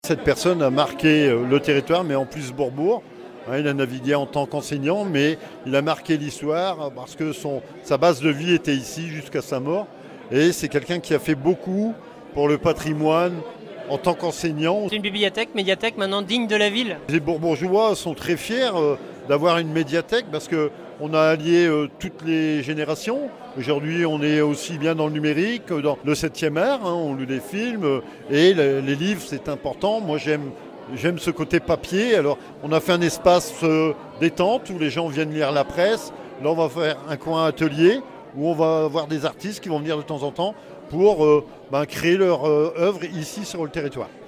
Cette personne a marqué le territoire, mais en plus Bourbourg. Il a navigué en tant qu'enseignant, mais il a marqué l'histoire parce que sa base de vie était ici jusqu'à sa mort. Et c'est quelqu'un qui a fait beaucoup pour le patrimoine en tant qu'enseignant. C'est une médiathèque maintenant digne de la ville. Les Bourbourgeois sont très fiers d'avoir une médiathèque parce qu'on a allié toutes les générations. Aujourd'hui, on est aussi bien dans le numérique, dans le 7e art, on lit des films et les livres, c'est important. Moi, j'aime ce côté papier. Alors, on a fait un espace détente où les gens viennent lire la presse. Là, on va faire un coin atelier où on va avoir des artistes qui vont venir de temps en temps pour créer leur œuvre ici sur le territoire.